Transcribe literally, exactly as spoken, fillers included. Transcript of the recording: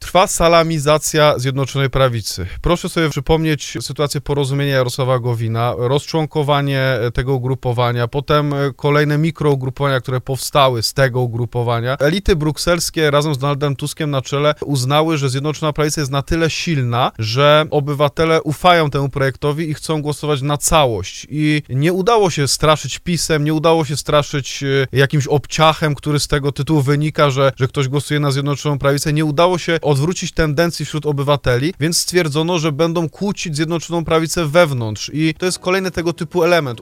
trwa salamizacja Zjednoczonej Prawicy. Proszę sobie przypomnieć sytuację porozumienia Jarosława Gowina, rozczłonkowanie tego ugrupowania, potem kolejne mikrougrupowania, które powstały z tego ugrupowania. Elity brukselskie razem z Donaldem Tuskiem na czele uznały, że Zjednoczona Prawica jest na tyle silna, że obywatele ufają temu projektowi i chcą głosować na całość. I nie udało się straszyć PiS-em, nie udało się straszyć jakimś obciachem, który z tego tytułu wynika, że, że ktoś głosuje na Zjednoczoną Prawicę. Nie udało się odwrócić tendencji wśród obywateli, więc stwierdzono, że będą kłócić Zjednoczoną Prawicę wewnątrz. I to jest kolejny tego typu element.